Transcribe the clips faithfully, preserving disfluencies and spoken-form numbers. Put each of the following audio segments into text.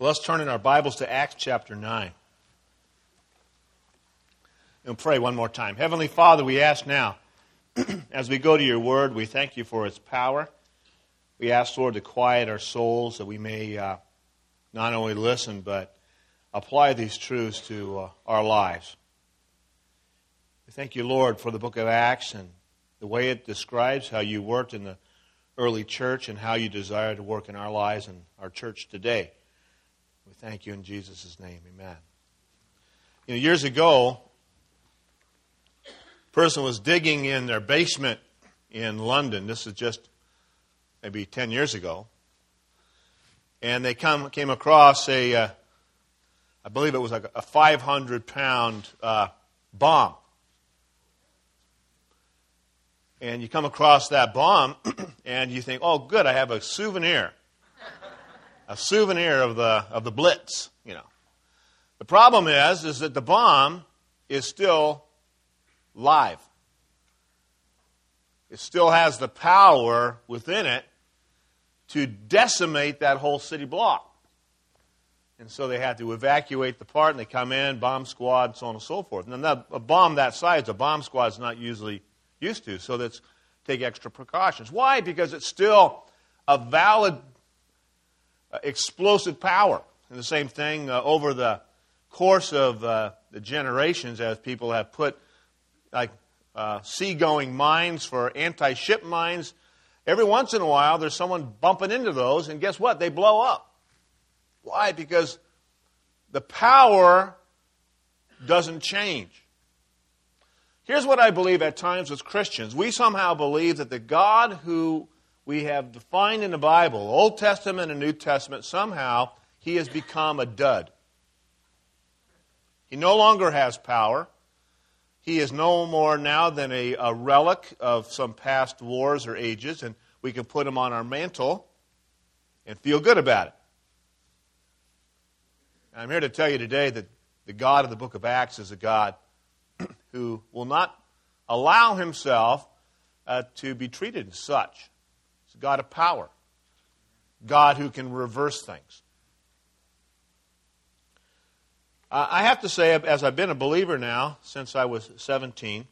Well, let's turn in our Bibles to Acts chapter nine. And pray one more time. Heavenly Father, we ask now, as we go to your word, we thank you for its power. We ask, Lord, to quiet our souls that we may uh, not only listen, but apply these truths to uh, our lives. We thank you, Lord, for the book of Acts and the way it describes how you worked in the early church and how you desire to work in our lives and our church today. We thank you in Jesus' name. Amen. You know, years ago, a person was digging in their basement in London. This is just maybe ten years ago. And they come, came across a, uh, I believe it was like a five hundred pound uh, bomb. And you come across that bomb, and you think, oh, good, I have a souvenir. A souvenir of the of the Blitz, you know. The problem is, is that the bomb is still live. It still has the power within it to decimate that whole city block. And so they had to evacuate the part, and they come in, bomb squad, so on and so forth. And then a bomb that size, a bomb squad is not usually used to, so that's take extra precautions. Why? Because it's still a valid uh, explosive power. And the same thing uh, over the course of uh, the generations, as people have put like uh, seagoing mines for anti-ship mines, every once in a while there's someone bumping into those, and guess what? They blow up. Why? Because the power doesn't change. Here's what I believe at times as Christians. We somehow believe that the God who we have defined in the Bible, Old Testament and New Testament, somehow he has become a dud. He no longer has power. He is no more now than a, a relic of some past wars or ages, and we can put him on our mantle and feel good about it. I'm here to tell you today that the God of the book of Acts is a God who will not allow himself uh, to be treated as such. He's a God of power. God who can reverse things. Uh, I have to say, as I've been a believer now since I was seventeen,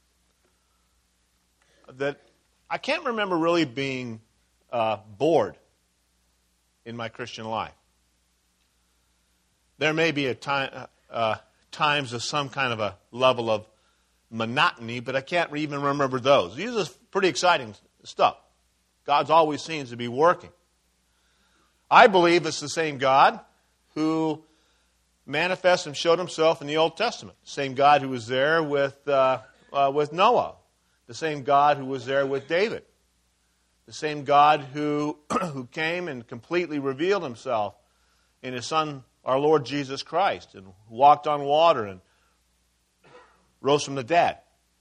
that I can't remember really being uh, bored in my Christian life. There may be a time, uh, times of some kind of a level of monotony, but I can't even remember those. These are pretty exciting stuff. God's always seems to be working. I believe it's the same God who manifests and showed himself in the Old Testament. The same God who was there with, uh, uh, with Noah. The same God who was there with David. The same God who, who came and completely revealed himself in his Son, our Lord Jesus Christ, and walked on water and rose from the dead.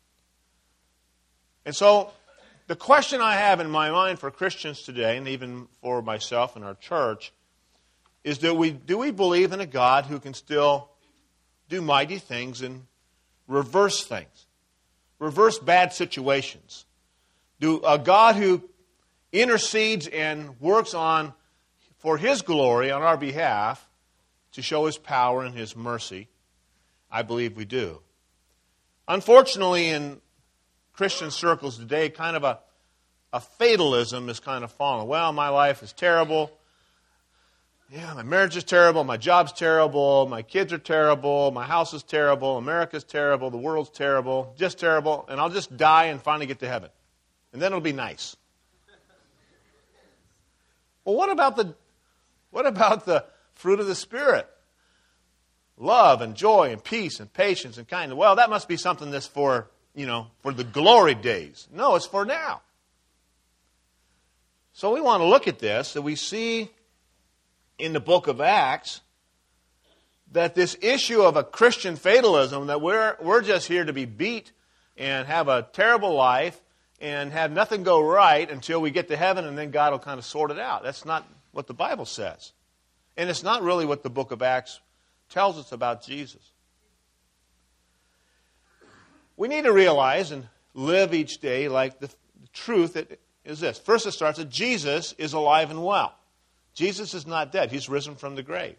And so, the question I have in my mind for Christians today, and even for myself and our church, is do we, do we believe in a God who can still do mighty things and reverse things? Reverse bad situations? Do a God who intercedes and works on for his glory on our behalf to show his power and his mercy? I believe we do. Unfortunately, in Christian circles today, kind of a, a fatalism is kind of fallen. Well, my life is terrible. Yeah, my marriage is terrible. My job's terrible. My kids are terrible. My house is terrible. America's terrible. The world's terrible. Just terrible. And I'll just die and finally get to heaven. And then it'll be nice. Well, what about the, what about the fruit of the Spirit? Love and joy and peace and patience and kindness. Well, that must be something that's for, you know, for the glory days. No, it's for now. So we want to look at this, that we see in the book of Acts that this issue of a Christian fatalism, that we're, we're just here to be beat and have a terrible life and have nothing go right until we get to heaven, and then God will kind of sort it out. That's not what the Bible says. And it's not really what the book of Acts tells us about Jesus. We need to realize and live each day like the, the truth that is this. First it starts that Jesus is alive and well. Jesus is not dead. He's risen from the grave.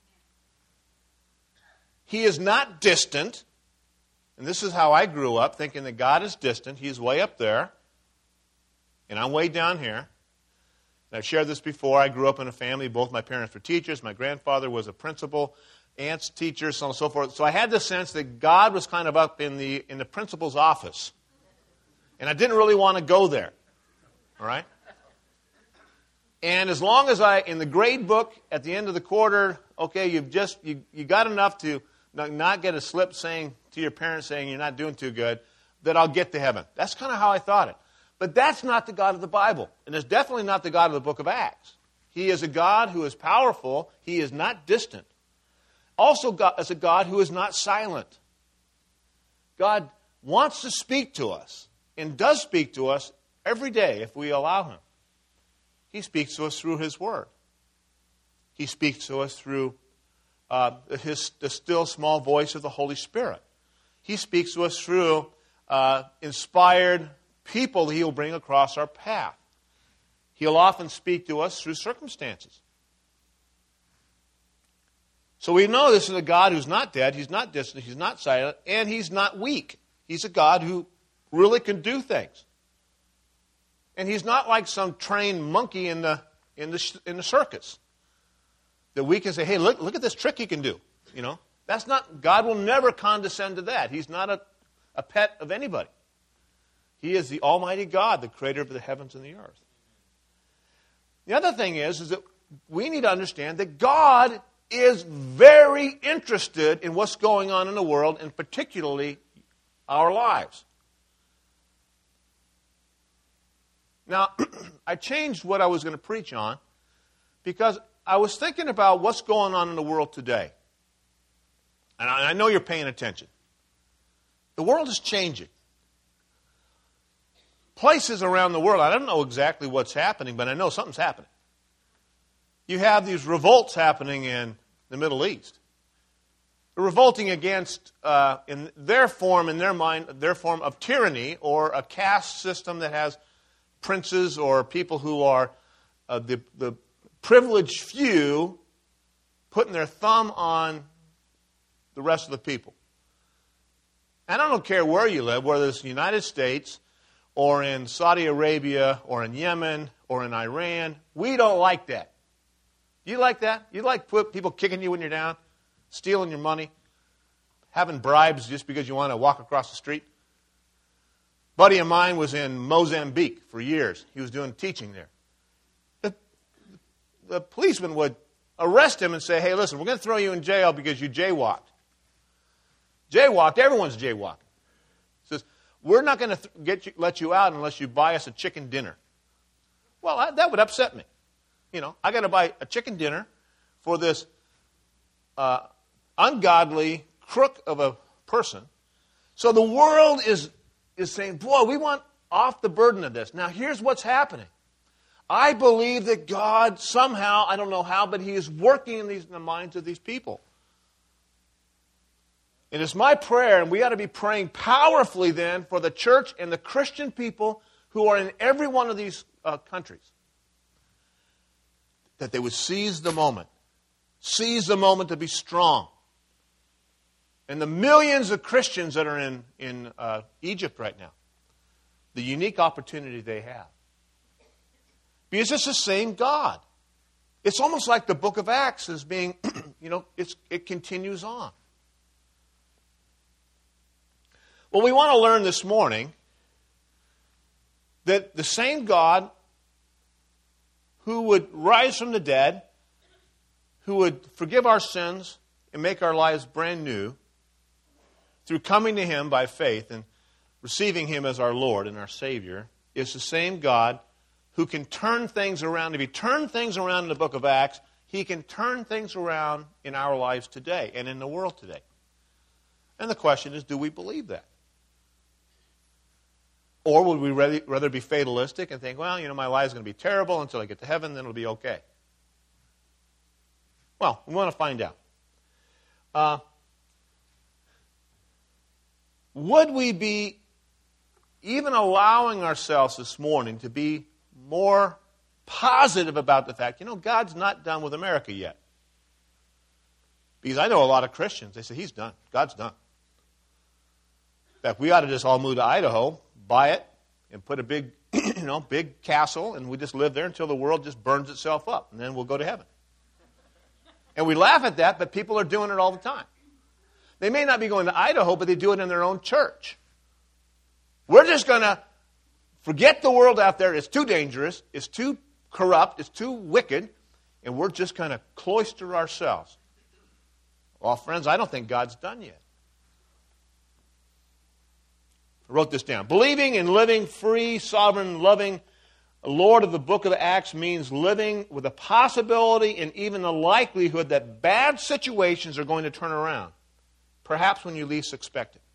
He is not distant. And this is how I grew up, thinking that God is distant. He's way up there. And I'm way down here. And I've shared this before. I grew up in a family. Both my parents were teachers. My grandfather was a principal. Aunts, teachers, so on and so forth. So I had the sense that God was kind of up in the in the principal's office. And I didn't really want to go there. All right? And as long as I, in the grade book, at the end of the quarter, okay, you've just, you, you got enough to not, not get a slip saying to your parents saying you're not doing too good, that I'll get to heaven. That's kind of how I thought it. But that's not the God of the Bible. And it's definitely not the God of the book of Acts. He is a God who is powerful. He is not distant. Also, God is a God who is not silent. God wants to speak to us and does speak to us every day if we allow Him. He speaks to us through His Word. He speaks to us through uh, his, the still small voice of the Holy Spirit. He speaks to us through uh, inspired people that He will bring across our path. He'll often speak to us through circumstances. So we know this is a God who's not dead, He's not distant, He's not silent, and He's not weak. He's a God who really can do things. And He's not like some trained monkey in the in the in the circus that we can say, "Hey, look look at this trick He can do." You know, that's not. God will never condescend to that. He's not a, a pet of anybody. He is the Almighty God, the Creator of the heavens and the earth. The other thing is, is that we need to understand that God is very interested in what's going on in the world, and particularly our lives. Now, I changed what I was going to preach on because I was thinking about what's going on in the world today. And I know you're paying attention. The world is changing. Places around the world, I don't know exactly what's happening, but I know something's happening. You have these revolts happening in the Middle East. They're revolting against, uh, in their form, in their mind, their form of tyranny or a caste system that has princes or people who are uh, the, the privileged few putting their thumb on the rest of the people. And I don't care where you live, whether it's the United States or in Saudi Arabia or in Yemen or in Iran. We don't like that. Do you like that? You like people kicking you when you're down, stealing your money, having bribes just because you want to walk across the street? A buddy of mine was in Mozambique for years. He was doing teaching there. The, the policeman would arrest him and say, "Hey, listen, we're going to throw you in jail because you jaywalked." Jaywalked, everyone's jaywalking. He says, "We're not going to th- get you, let you out unless you buy us a chicken dinner." Well, I, that would upset me. You know, I got to buy a chicken dinner for this uh, ungodly crook of a person. So the world is is saying, boy, we want off the burden of this. Now, here's what's happening. I believe that God somehow, I don't know how, but He is working in, these, in the minds of these people. And it's my prayer, and we ought to be praying powerfully then for the church and the Christian people who are in every one of these uh, countries, that they would seize the moment. Seize the moment to be strong. And the millions of Christians that are in, in uh, Egypt right now, the unique opportunity they have. Because it's the same God. It's almost like the book of Acts is being, you know, it's, it continues on. Well, we want to learn this morning that the same God who would rise from the dead, who would forgive our sins and make our lives brand new through coming to Him by faith and receiving Him as our Lord and our Savior, is the same God who can turn things around. If He turned things around in the book of Acts, He can turn things around in our lives today and in the world today. And the question is, do we believe that? Or would we rather, rather be fatalistic and think, well, you know, my life's going to be terrible until I get to heaven, then it'll be okay? Well, we want to find out. Uh, would we be even allowing ourselves this morning to be more positive about the fact, you know, God's not done with America yet. Because I know a lot of Christians, they say, he's done. God's done. In fact, we ought to just all move to Idaho, buy it, and put a big, you know, big castle, and we just live there until the world just burns itself up, and then we'll go to heaven. And we laugh at that, but people are doing it all the time. They may not be going to Idaho, but they do it in their own church. We're just going to forget the world out there. It's too dangerous. It's too corrupt. It's too wicked. And we're just going to cloister ourselves. Well, friends, I don't think God's done yet. I wrote this down. Believing and living free, sovereign, loving Lord of the book of the Acts means living with a possibility and even the likelihood that bad situations are going to turn around, perhaps when you least expect it.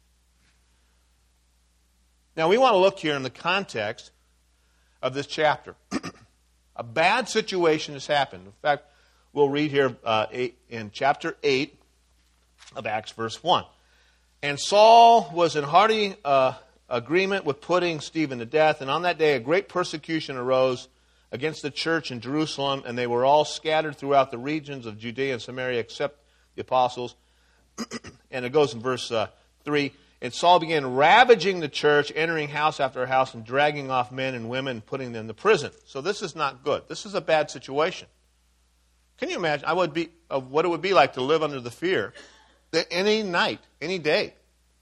Now, we want to look here in the context of this chapter. A bad situation has happened. In fact, we'll read here uh, eight, in chapter eight of Acts, verse one. And Saul was in hearty uh, agreement with putting Stephen to death, and on that day a great persecution arose against the church in Jerusalem, and they were all scattered throughout the regions of Judea and Samaria except the apostles. And it goes in verse uh, three. And Saul began ravaging the church, entering house after house and dragging off men and women and putting them to prison. So this is not good. This is a bad situation. Can you imagine I would be, of what it would be like to live under the fear that any night, any day,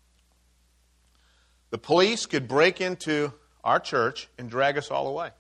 the police could break into our church and drag us all away.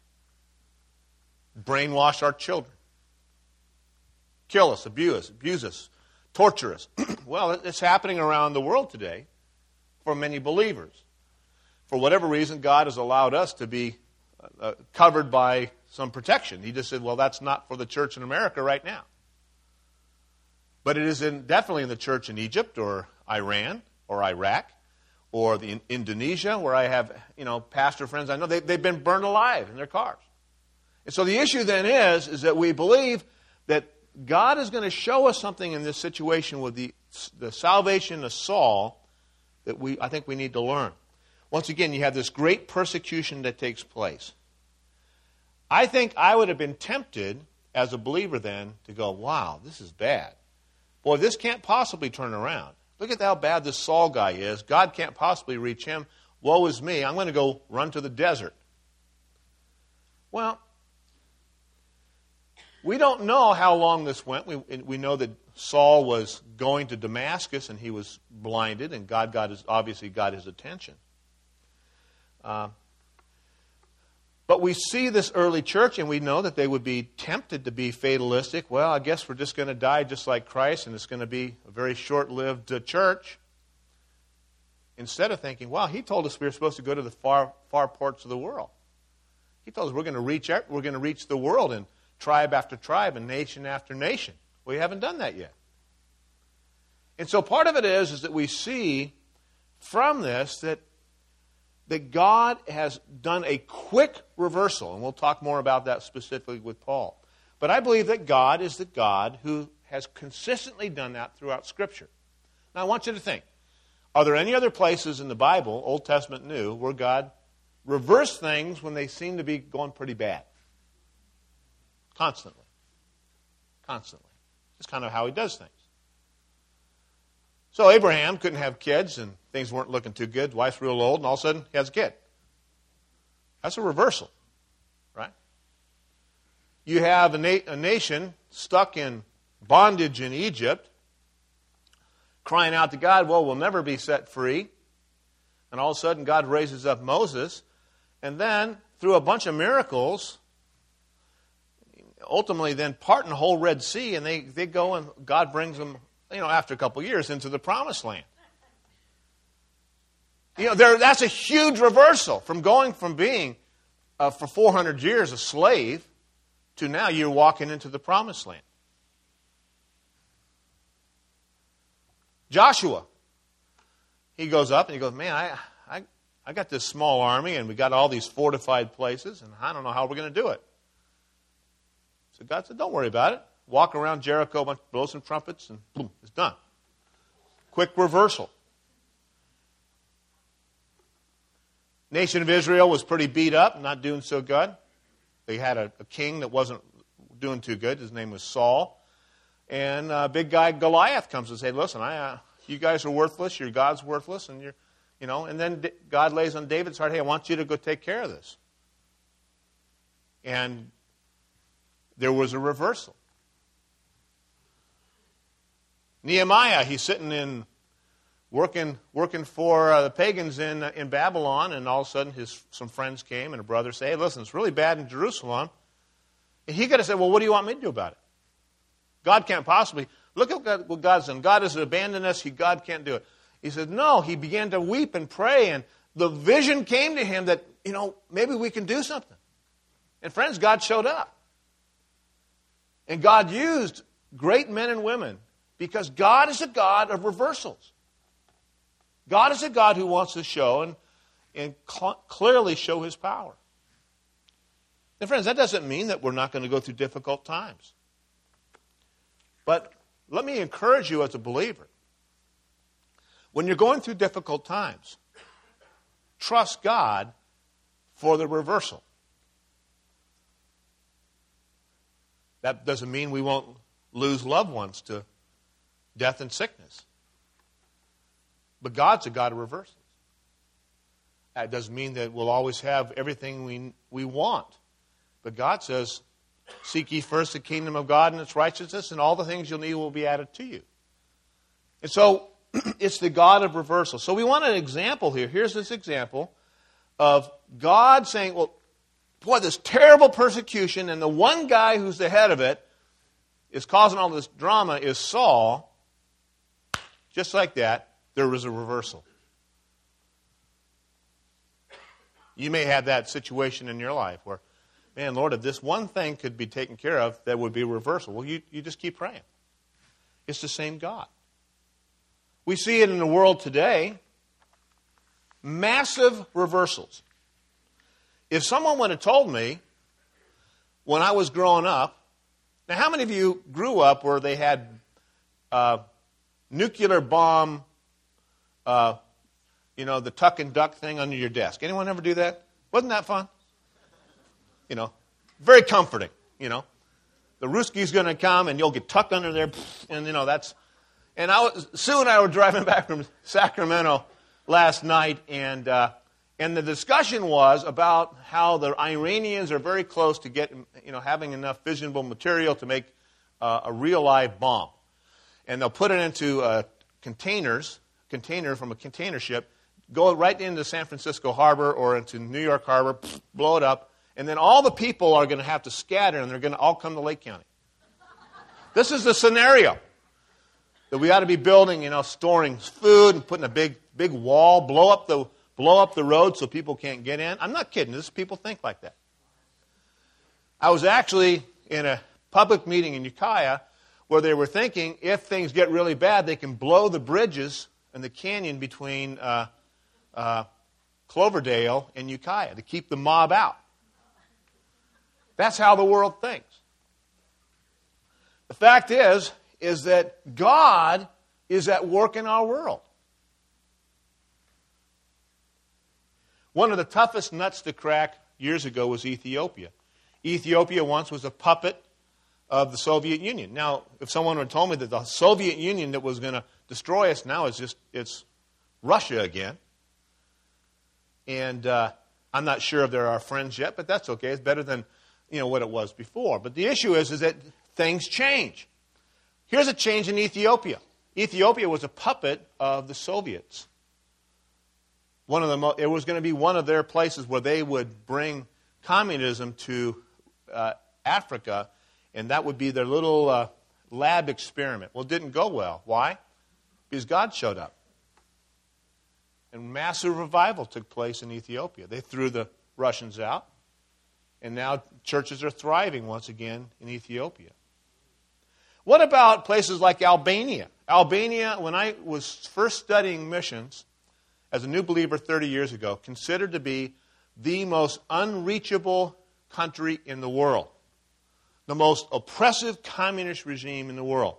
Brainwash our children. Kill us, abuse us, abuse us, torture us. Well, it's happening around the world today for many believers. For whatever reason, God has allowed us to be uh, covered by some protection. He just said, well, that's not for the church in America right now. But it is in, definitely in the church in Egypt or Iran or Iraq or the, in Indonesia, where I have, you know, pastor friends I know, they, they've been burned alive in their cars. And so the issue then is, is that we believe that God is going to show us something in this situation with the, the salvation of Saul that we I think we need to learn. Once again, you have this great persecution that takes place. I think I would have been tempted as a believer then to go, wow, this is bad. Boy, this can't possibly turn around. Look at how bad this Saul guy is. God can't possibly reach him. Woe is me. I'm going to go run to the desert. Well, we don't know how long this went. We, we know that Saul was going to Damascus and he was blinded, and God got his, obviously got his attention. Uh, But we see this early church, and we know that they would be tempted to be fatalistic. Well, I guess we're just going to die just like Christ, and it's going to be a very short-lived uh, church. Instead of thinking, wow, he told us we were supposed to go to the far, far parts of the world. He told us we're going to reach out, we're going to reach the world, and tribe after tribe, and nation after nation. We haven't done that yet. And so part of it is, is that we see from this that that God has done a quick reversal, and we'll talk more about that specifically with Paul. But I believe that God is the God who has consistently done that throughout Scripture. Now I want you to think, are there any other places in the Bible, Old Testament, New, where God reversed things when they seem to be going pretty bad? Constantly. Constantly. It's kind of how he does things. So Abraham couldn't have kids, and things weren't looking too good. Wife's real old, and all of a sudden he has a kid. That's a reversal, right? You have a, na- a nation stuck in bondage in Egypt, crying out to God, well, we'll never be set free. And all of a sudden God raises up Moses, and then through a bunch of miracles, ultimately then parting the whole Red Sea, and they, they go and God brings them, you know, after a couple of years into the Promised Land. You know, there, that's a huge reversal from going from being, uh, for four hundred years, a slave to now you're walking into the Promised Land. Joshua, he goes up and he goes, man, I, I, I got this small army and we got all these fortified places and I don't know how we're going to do it. So God said, don't worry about it. Walk around Jericho, blow some trumpets, and boom, it's done. Quick reversal. Nation of Israel was pretty beat up, not doing so good. they had a, a king that wasn't doing too good. His name was Saul. And uh, big guy Goliath comes and says, listen, I, uh, you guys are worthless. Your God's worthless. And, you're, you know, and then D- God lays on David's heart, hey, I want you to go take care of this. And there was a reversal. Nehemiah, he's sitting in, working working for uh, the pagans in uh, in Babylon, and all of a sudden his some friends came, and a brother said, hey, listen, it's really bad in Jerusalem. And he could have said, well, what do you want me to do about it? God can't possibly. Look at God, what God's done. God has abandoned us. He, God can't do it. He said, no. He began to weep and pray, and the vision came to him that, you know, maybe we can do something. And friends, God showed up. And God used great men and women because God is a God of reversals. God is a God who wants to show and, and cl- clearly show His power. And friends, that doesn't mean that we're not going to go through difficult times. But let me encourage you as a believer. When you're going through difficult times, trust God for the reversal. That doesn't mean we won't lose loved ones to death and sickness. But God's a God of reversals. That doesn't mean that we'll always have everything we we want. But God says, seek ye first the kingdom of God and its righteousness, and all the things you'll need will be added to you. And so, it's the God of reversal. So we want an example here. Here's this example of God saying, well, boy, this terrible persecution, and the one guy who's the head of it is causing all this drama is Saul. Just like that, there was a reversal. You may have that situation in your life where, man, Lord, if this one thing could be taken care of, that would be a reversal. Well, you, you just keep praying. It's the same God. We see it in the world today. Massive reversals. If someone would have told me when I was growing up, now how many of you grew up where they had uh, nuclear bomb, uh, you know, the tuck and duck thing under your desk? Anyone ever do that? Wasn't that fun? You know, very comforting, you know. The Ruski's going to come and you'll get tucked under there, and, you know, that's... And I was, Sue and I were driving back from Sacramento last night, and uh, and the discussion was about how the Iranians are very close to get, you know, having enough fissionable material to make uh, a real live bomb, and they'll put it into uh, containers, container from a container ship, go right into San Francisco Harbor or into New York Harbor, blow it up, and then all the people are going to have to scatter, and they're going to all come to Lake County. This is the scenario that we ought to be building, you know, storing food and putting a big, big wall, blow up the, blow up the road so people can't get in. I'm not kidding. This people think like that. I was actually in a public meeting in Ukiah where they were thinking if things get really bad, they can blow the bridges in the canyon between uh, uh, Cloverdale and Ukiah to keep the mob out. That's how the world thinks. The fact is, is that God is at work in our world. One of the toughest nuts to crack years ago was Ethiopia. Ethiopia once was a puppet of the Soviet Union. Now, if someone had told me that the Soviet Union that was going to destroy us now is just, it's Russia again. And uh, I'm not sure if they're our friends yet, but that's okay. It's better than, you know, what it was before. But the issue is, is that things change. Here's a change in Ethiopia. Ethiopia was a puppet of the Soviets. One of the mo- it was going to be one of their places where they would bring communism to uh, Africa, and that would be their little uh, lab experiment. Well, it didn't go well. Why? Because God showed up. And massive revival took place in Ethiopia. They threw the Russians out, and now churches are thriving once again in Ethiopia. What about places like Albania? Albania, when I was first studying missions as a new believer thirty years ago, considered to be the most unreachable country in the world, the most oppressive communist regime in the world.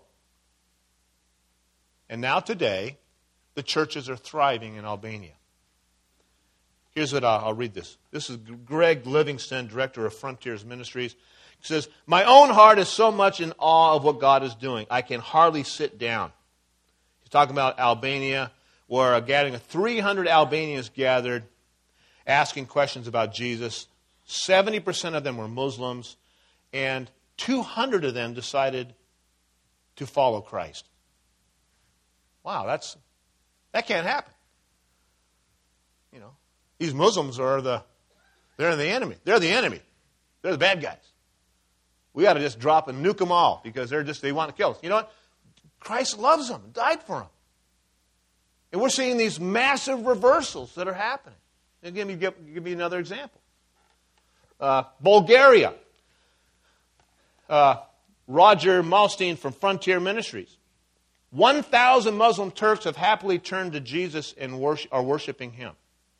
And now today, the churches are thriving in Albania. Here's what I'll, I'll read this. This is Greg Livingston, director of Frontiers Ministries. He says, "My own heart is so much in awe of what God is doing, I can hardly sit down." He's talking about Albania, where a gathering of three hundred Albanians gathered, asking questions about Jesus. seventy percent of them were Muslims, and two hundred of them decided to follow Christ. Wow, that's that can't happen. You know, these Muslims are the they're the enemy. They're the enemy. They're the bad guys. We got to just drop and nuke them all because they're just they want to kill us. You know what? Christ loves them, died for them, and we're seeing these massive reversals that are happening. And give me give, give me another example. Uh, Bulgaria. Uh, Roger Malstein from Frontier Ministries. one thousand Muslim Turks have happily turned to Jesus and worship, are worshiping Him.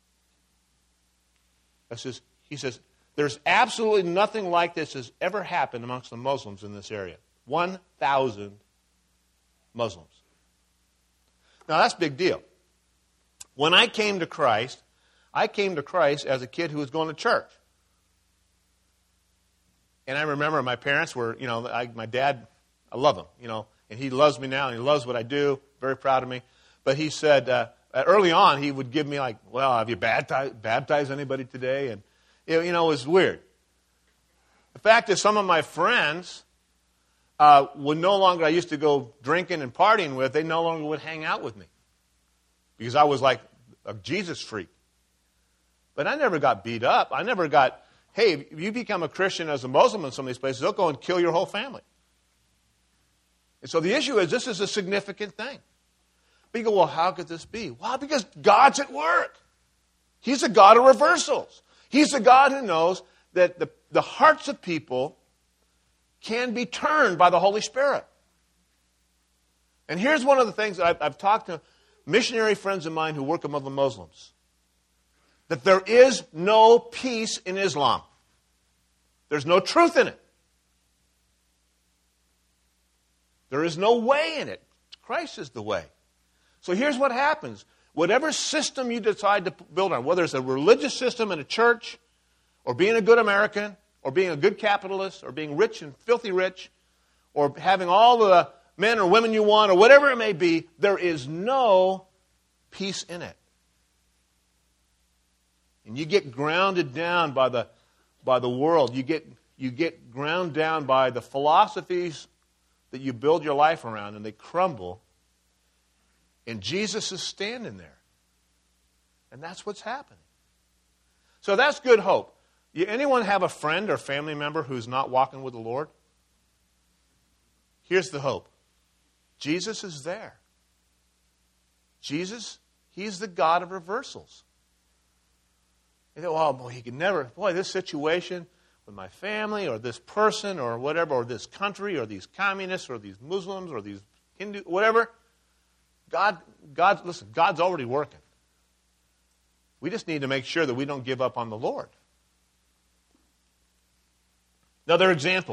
That's just, he says, there's absolutely nothing like this has ever happened amongst the Muslims in this area. one thousand Muslims. Now that's a big deal. When I came to Christ, I came to Christ as a kid who was going to church. And I remember my parents were, you know, I, my dad, I love him, you know, and he loves me now, and he loves what I do, very proud of me. But he said, uh, early on, he would give me like, well, have you baptized, baptized anybody today? And, you know, it was weird. The fact is, some of my friends uh, would no longer, I used to go drinking and partying with, they no longer would hang out with me. Because I was like a Jesus freak. But I never got beat up. I never got... Hey, if you become a Christian as a Muslim in some of these places, they'll go and kill your whole family. And so the issue is, this is a significant thing. But you go, well, how could this be? Well, because God's at work. He's a God of reversals. He's a God who knows that the, the hearts of people can be turned by the Holy Spirit. And here's one of the things that I've, I've talked to missionary friends of mine who work among the Muslims. That there is no peace in Islam. There's no truth in it. There is no way in it. Christ is the way. So here's what happens. Whatever system you decide to build on, whether it's a religious system in a church, or being a good American, or being a good capitalist, or being rich and filthy rich, or having all the men or women you want, or whatever it may be, there is no peace in it. And you get grounded down by the by the world. You get you get ground down by the philosophies that you build your life around, and they crumble. And Jesus is standing there. And that's what's happening. So that's good hope. You, anyone have a friend or family member who's not walking with the Lord? Here's the hope. Jesus is there. Jesus, He's the God of reversals. You know, oh, boy, he could never, boy, this situation with my family or this person or whatever, or this country or these communists or these Muslims or these Hindu, whatever. God, God, listen, God's already working. We just need to make sure that we don't give up on the Lord. Another example.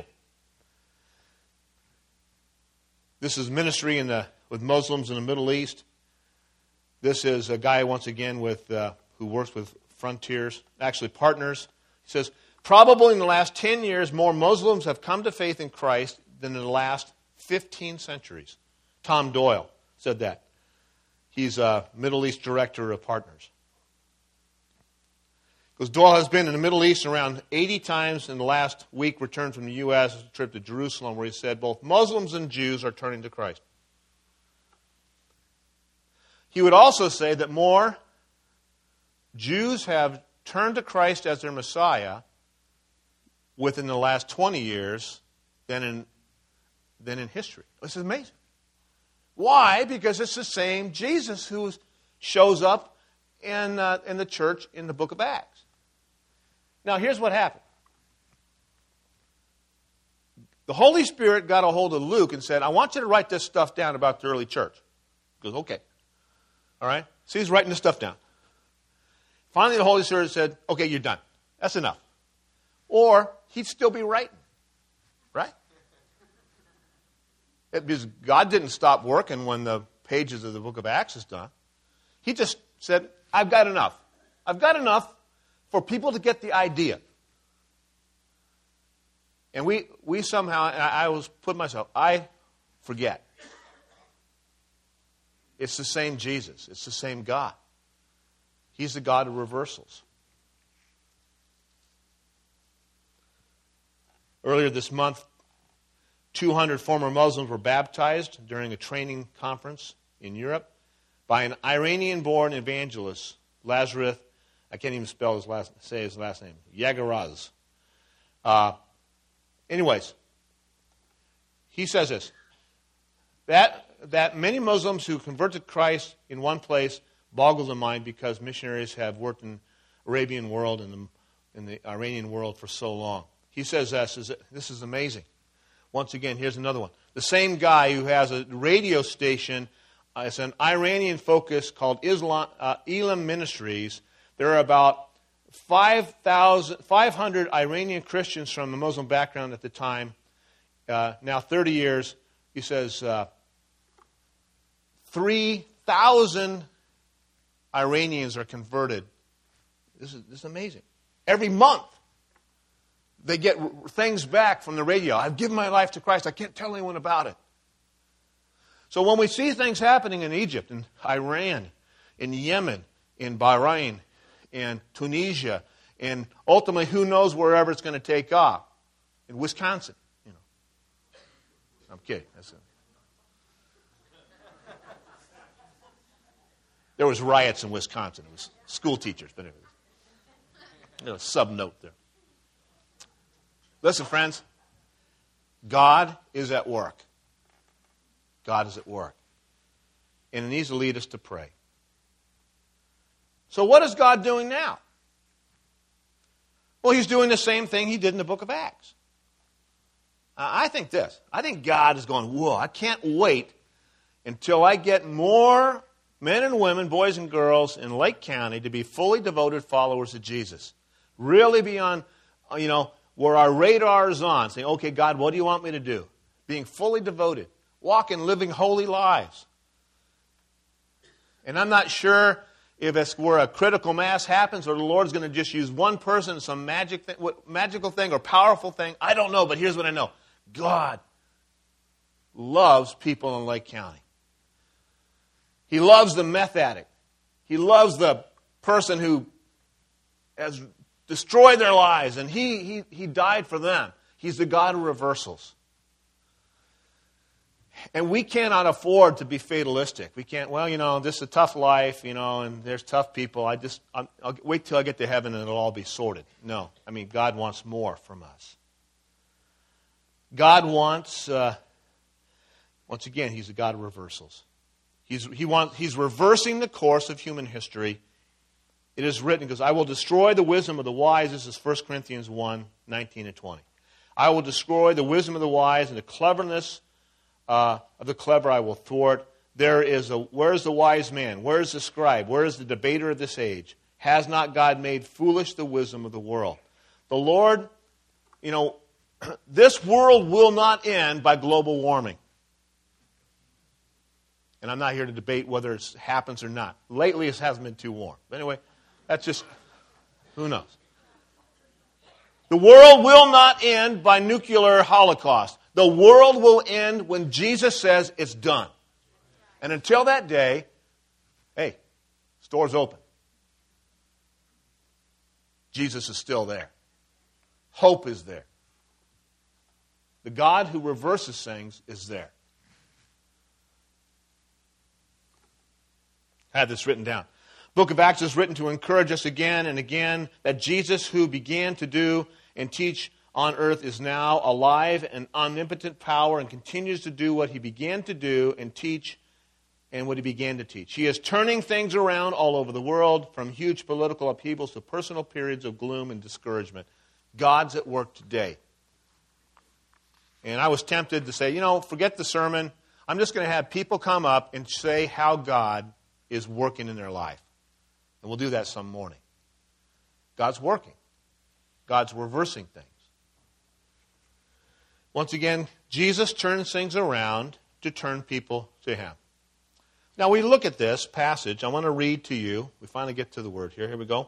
This is ministry in the, with Muslims in the Middle East. This is a guy, once again, with uh, who works with Frontiers, actually partners. He says, probably in the last ten years, more Muslims have come to faith in Christ than in the last fifteen centuries. Tom Doyle said that. He's a Middle East director of Partners. Because Doyle has been in the Middle East around eighty times in the last week, returned from the U S, a trip to Jerusalem, where he said both Muslims and Jews are turning to Christ. He would also say that more Jews have turned to Christ as their Messiah within the last twenty years than in, than in history. This is amazing. Why? Because it's the same Jesus who shows up in, uh, in the church in the book of Acts. Now, here's what happened. The Holy Spirit got a hold of Luke and said, I want you to write this stuff down about the early church. He goes, okay. All right? So he's writing this stuff down. Finally, the Holy Spirit said, okay, you're done. That's enough. Or he'd still be writing. Right? It, because God didn't stop working when the pages of the book of Acts is done. He just said, I've got enough. I've got enough. for people to get the idea. And we, we somehow, and I, I was put myself, I forget. It's the same Jesus. It's the same God. He's the God of reversals. Earlier this month, two hundred former Muslims were baptized during a training conference in Europe by an Iranian-born evangelist, Lazarus, I can't even spell his last, say his last name, Yagaraz. Uh, anyways, he says this, that, that many Muslims who convert to Christ in one place boggle the mind because missionaries have worked in the Arabian world and the, in the Iranian world for so long. He says this is, this is amazing. Once again, here's another one. The same guy who has a radio station, uh, it's an Iranian focus called Islam, uh, Elam Ministries. There are about five thousand, five hundred Iranian Christians from a Muslim background at the time. Uh, now thirty years, he says uh, three thousand Iranians are converted. This is, this is amazing. Every month. They get things back from the radio. I've given my life to Christ. I can't tell anyone about it. So when we see things happening in Egypt, in Iran, in Yemen, in Bahrain, in Tunisia, and ultimately who knows wherever it's going to take off, in Wisconsin, you know. I'm kidding. That's it. There was riots in Wisconsin. It was school teachers, but anyway, you know, sub note there. Listen, friends, God is at work. God is at work. And it needs to lead us to pray. So what is God doing now? Well, He's doing the same thing He did in the book of Acts. Uh, I think this. I think God is going, whoa, I can't wait until I get more men and women, boys and girls in Lake County to be fully devoted followers of Jesus. Really be on, you know, where our radar is on, saying, okay, God, what do you want me to do? Being fully devoted, walking, living holy lives. And I'm not sure if it's where a critical mass happens or the Lord's going to just use one person, some magic thing, what, magical thing or powerful thing. I don't know, but here's what I know. God loves people in Lake County. He loves the meth addict. He loves the person who has destroyed their lives, and he, he, he died for them. He's the God of reversals. And we cannot afford to be fatalistic. We can't, well, you know, this is a tough life, you know, and there's tough people. I just, I'll, I'll wait till I get to heaven and it'll all be sorted. No. I mean, God wants more from us. God wants, uh, once again, He's the God of reversals. He's, he wants, he's reversing the course of human history. It is written, because I will destroy the wisdom of the wise. This is First Corinthians one, nineteen and twenty. I will destroy the wisdom of the wise, and the cleverness uh, of the clever I will thwart. There is a, where is the wise man? Where is the scribe? Where is the debater of this age? Has not God made foolish the wisdom of the world? The Lord, you know, this world will not end by global warming. And I'm not here to debate whether it happens or not. Lately, it hasn't been too warm. But anyway, that's just, who knows? The world will not end by nuclear holocaust. The world will end when Jesus says it's done. And until that day, hey, store's open. Jesus is still there. Hope is there. The God who reverses things is there. I had this written down. Book of Acts is written to encourage us again and again that Jesus, who began to do and teach on earth, is now alive and omnipotent power and continues to do what He began to do and teach and what He began to teach. He is turning things around all over the world, from huge political upheavals to personal periods of gloom and discouragement. God's at work today. And I was tempted to say, you know, forget the sermon. I'm just going to have people come up and say how God is working in their life. And we'll do that some morning. God's working. God's reversing things. Once again, Jesus turns things around to turn people to Him. Now we look at this passage. I want to read to you. We finally get to the word here. Here we go.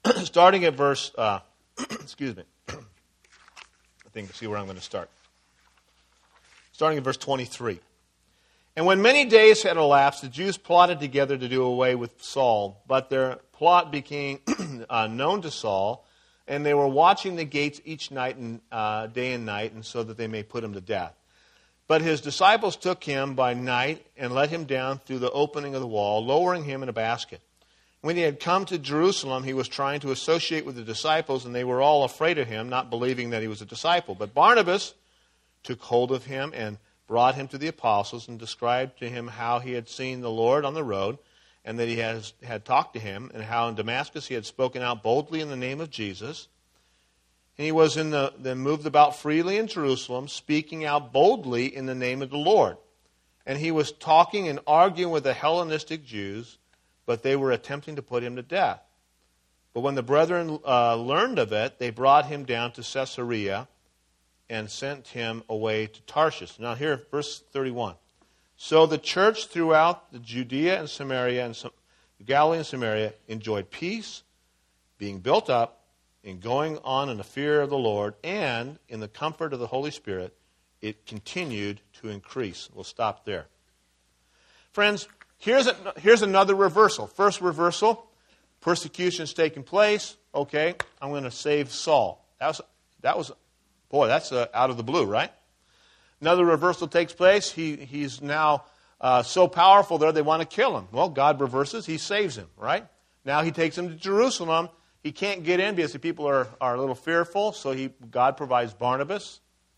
starting at verse, uh, excuse me, I think, see where I'm going to start. Starting at verse twenty-three. And when many days had elapsed, the Jews plotted together to do away with Saul, but their plot became uh, known to Saul, and they were watching the gates each night and uh, day and night, and so that they may put him to death. But his disciples took him by night and let him down through the opening of the wall, lowering him in a basket. When he had come to Jerusalem, he was trying to associate with the disciples, and they were all afraid of him, not believing that he was a disciple. But Barnabas took hold of him and brought him to the apostles and described to him how he had seen the Lord on the road and that he has, had talked to him, and how in Damascus he had spoken out boldly in the name of Jesus. And he was in the, then moved about freely in Jerusalem, speaking out boldly in the name of the Lord. And he was talking and arguing with the Hellenistic Jews, but they were attempting to put him to death. But when the brethren uh, learned of it, they brought him down to Caesarea and sent him away to Tarshish. Now here, verse thirty-one. So the church throughout the Judea and Samaria and Galilee and Samaria enjoyed peace, being built up, and going on in the fear of the Lord, and in the comfort of the Holy Spirit, it continued to increase. We'll stop there. Friends, here's a, here's another reversal. First reversal, persecution's taking place. Okay, I'm going to save Saul. That was that was. Boy, that's uh, out of the blue, right? Another reversal takes place. He He's now uh, so powerful there, they want to kill him. Well, God reverses. He saves him, right? Now he takes him to Jerusalem. He can't get in because the people are, are a little fearful, so he God provides Barnabas.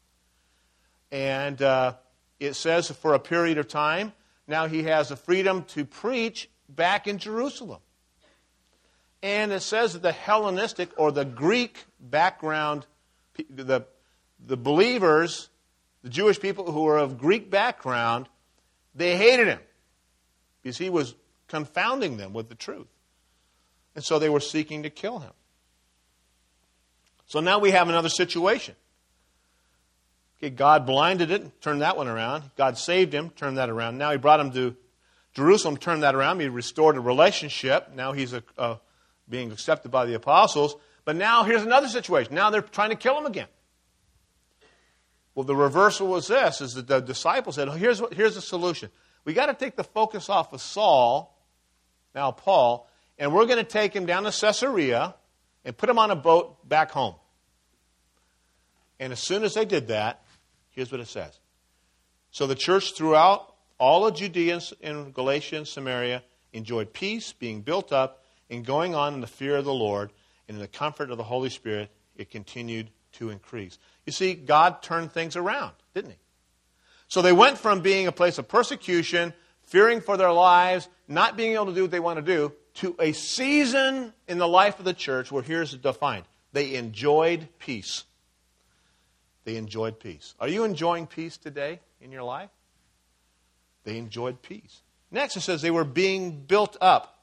And uh, it says for a period of time, now he has the freedom to preach back in Jerusalem. And it says that the Hellenistic or the Greek background, the The believers, the Jewish people who were of Greek background, they hated him because he was confounding them with the truth. And so they were seeking to kill him. So now we have another situation. Okay, God blinded it, turned that one around. God saved him, turned that around. Now he brought him to Jerusalem, turned that around. He restored a relationship. Now he's a, uh, being accepted by the apostles. But now here's another situation. Now they're trying to kill him again. Well, the reversal was this, is that the disciples said, oh, here's, what, here's the solution. We got to take the focus off of Saul, now Paul, and we're going to take him down to Caesarea and put him on a boat back home. And as soon as they did that, here's what it says. So the church throughout all of Judea and Galatia and Samaria enjoyed peace, being built up, and going on in the fear of the Lord, and in the comfort of the Holy Spirit, it continued to increase. You see, God turned things around, didn't he? So they went from being a place of persecution, fearing for their lives, not being able to do what they want to do, to a season in the life of the church where here's defined. They enjoyed peace. They enjoyed peace. Are you enjoying peace today in your life? They enjoyed peace. Next it says they were being built up.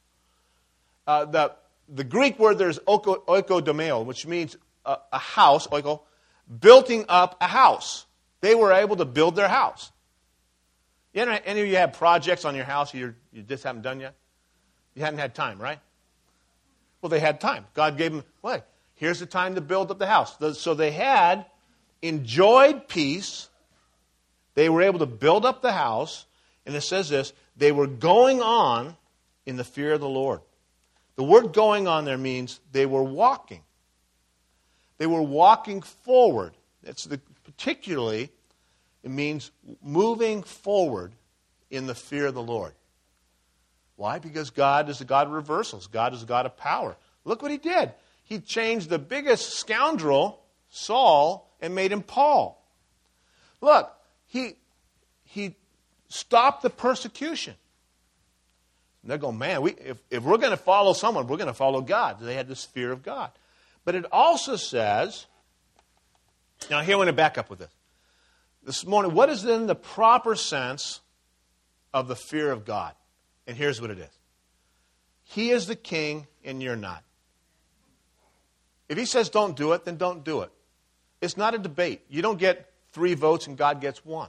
Uh, the, the Greek word there is oiko, oikodomeo, which means a, a house, oiko, building up a house. They were able to build their house. You know, any of you have projects on your house you're, you just haven't done yet? You hadn't had time, right? Well, they had time. God gave them, well, here's the time to build up the house. So they had enjoyed peace. They were able to build up the house. And it says this, they were going on in the fear of the Lord. The word going on there means they were walking. They were walking forward. That's the, particularly, it means moving forward in the fear of the Lord. Why? Because God is a God of reversals. God is a God of power. Look what he did. He changed the biggest scoundrel, Saul, and made him Paul. Look, he, he stopped the persecution. And they're going, man, we, if, if we're going to follow someone, we're going to follow God. They had this fear of God. But it also says, now here I want to back up with this. This morning, what is then the proper sense of the fear of God? And here's what it is. He is the king and you're not. If he says don't do it, then don't do it. It's not a debate. You don't get three votes and God gets one.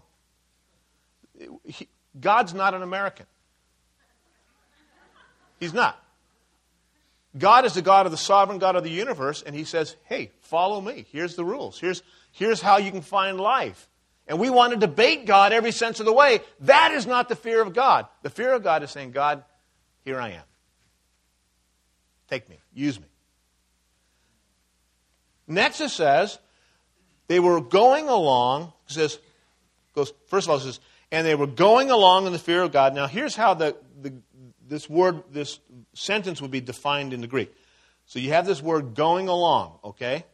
He, God's not an American. He's not. God is the God of the sovereign God of the universe, and he says, hey, follow me. Here's the rules. Here's, here's how you can find life. And we want to debate God every sense of the way. That is not the fear of God. The fear of God is saying, God, here I am. Take me. Use me. Next it says, they were going along, it says, goes, first of all it says, and they were going along in the fear of God. Now here's how the, the this word, this sentence would be defined in the Greek. So you have this word going along, okay?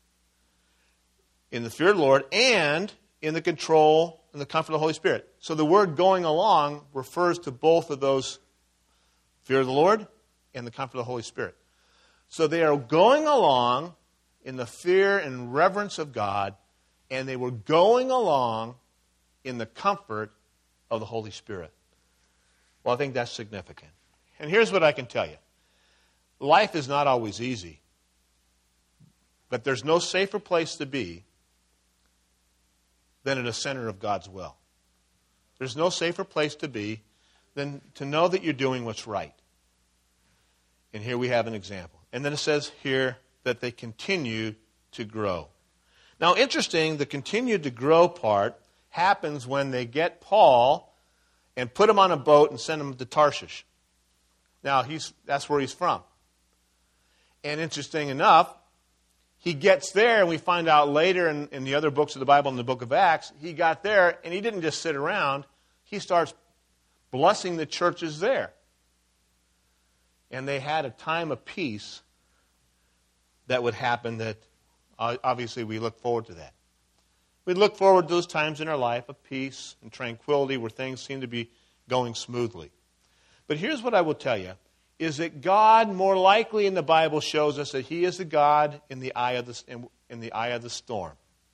In the fear of the Lord and in the control and the comfort of the Holy Spirit. So the word going along refers to both of those, fear of the Lord and the comfort of the Holy Spirit. So they are going along in the fear and reverence of God, and they were going along in the comfort of the Holy Spirit. Well, I think that's significant. And here's what I can tell you. Life is not always easy, but there's no safer place to be than in the center of God's will. There's no safer place to be than to know that you're doing what's right. And here we have an example. And then it says here that they continued to grow. Now, interesting, the continued to grow part happens when they get Paul and put him on a boat and send him to Tarshish. Now, he's that's where he's from. And interesting enough, he gets there, and we find out later in, in the other books of the Bible, in the book of Acts, he got there, and he didn't just sit around. He starts blessing the churches there. And they had a time of peace that would happen that uh, obviously we look forward to that. We look forward to those times in our life of peace and tranquility where things seem to be going smoothly. But here's what I will tell you, is that God more likely in the Bible shows us that he is the God in the eye of the, in, in the eye of the storm.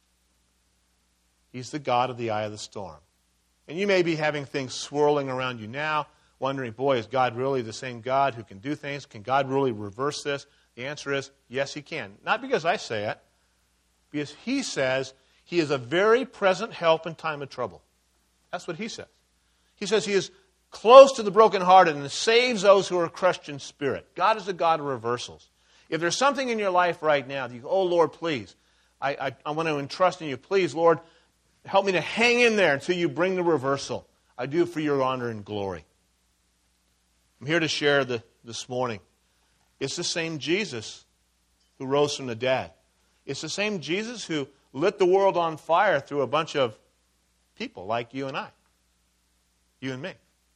He's the God of the eye of the storm. And you may be having things swirling around you now, wondering, boy, is God really the same God who can do things? Can God really reverse this? The answer is, yes, he can. Not because I say it, because he says he is a very present help in time of trouble. That's what he says. He says he is close to the brokenhearted and saves those who are crushed in spirit. God is a God of reversals. If there's something in your life right now that you go, oh, Lord, please, I, I, I want to entrust in you. Please, Lord, help me to hang in there until you bring the reversal. I do it for your honor and glory. I'm here to share the, this morning. It's the same Jesus who rose from the dead. It's the same Jesus who lit the world on fire through a bunch of people like you and I. You and me.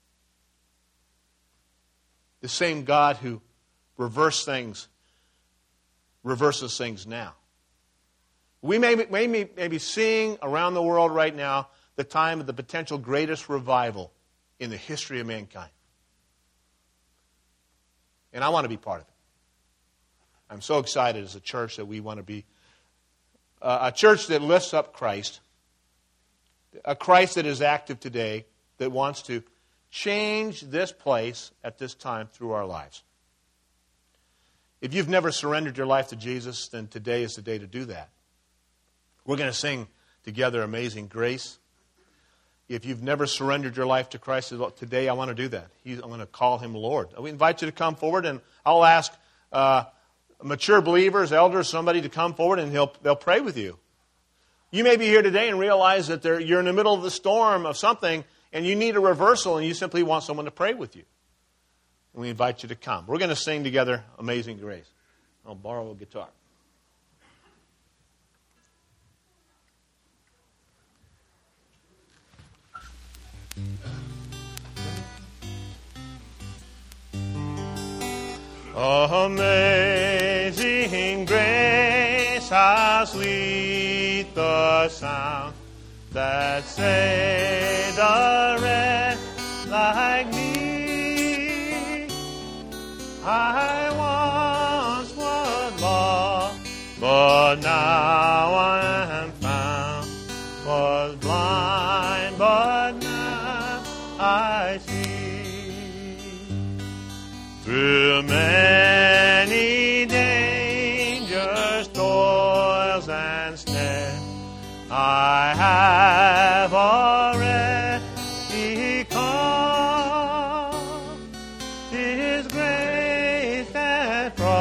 The same God who reverse things, reverses things now. We may, may, may be seeing around the world right now the time of the potential greatest revival in the history of mankind. And I want to be part of it. I'm so excited as a church that we want to be uh, a church that lifts up Christ, a Christ that is active today, that wants to change this place at this time through our lives. If you've never surrendered your life to Jesus, then today is the day to do that. We're going to sing together Amazing Grace. If you've never surrendered your life to Christ, today I want to do that. I'm going to call him Lord. We invite you to come forward, and I'll ask uh, mature believers, elders, somebody to come forward, and he'll, they'll pray with you. You may be here today and realize that you're in the middle of the storm of something, and you need a reversal, and you simply want someone to pray with you. And we invite you to come. We're going to sing together Amazing Grace. I'll borrow a guitar. Amazing grace, how sweet the sound that saved a wretch like me. I once was lost, but now I am found. Was blind, but now I see. Through many dangers, toils, and snares, I have already come. 'Tis grace that brought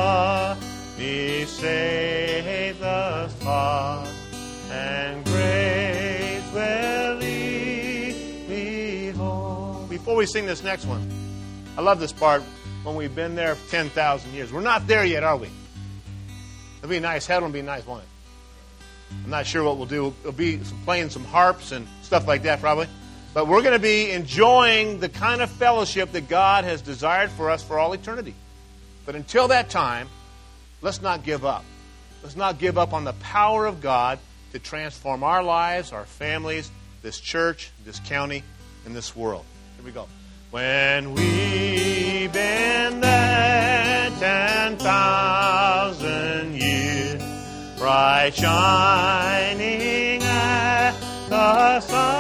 before we sing this next one, I love this part, when we've been there for ten thousand years. We're not there yet, are we? It'll be nice. Heaven will be nice, won't it? I'm not sure what we'll do. It'll be some, playing some harps and stuff like that, probably. But we're going to be enjoying the kind of fellowship that God has desired for us for all eternity. But until that time, let's not give up. Let's not give up on the power of God to transform our lives, our families, this church, this county, and this world. Here we go. When we've been there ten thousand years, bright shining as the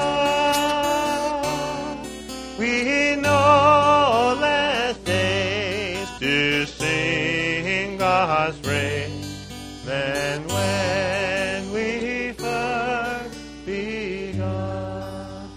sun, we no less days to sing God's praise than when we first begun.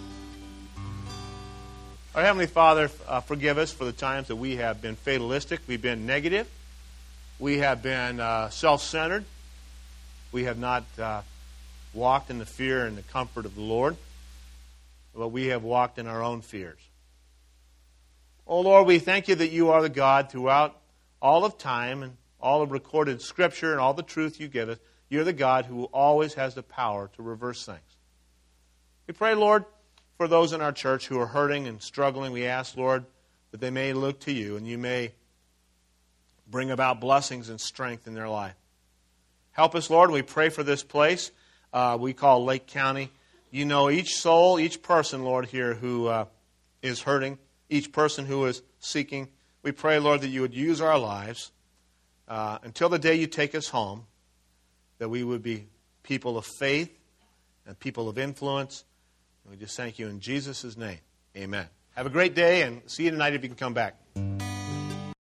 Our Heavenly Father, uh, forgive us for the times that we have been fatalistic, we've been negative, we have been uh, self-centered, we have not uh, walked in the fear and the comfort of the Lord, but we have walked in our own fears. Oh Lord, we thank you that you are the God throughout all of time and all of recorded Scripture and all the truth you give us. You're the God who always has the power to reverse things. We pray, Lord, for those in our church who are hurting and struggling. We ask, Lord, that they may look to you and you may bring about blessings and strength in their life. Help us, Lord. We pray for this place uh, we call Lake County. You know each soul, each person, Lord, here who uh, is hurting, each person who is seeking. We pray, Lord, that you would use our lives uh, until the day you take us home, that we would be people of faith and people of influence. And we just thank you in Jesus' name. Amen. Have a great day, and see you tonight if you can come back.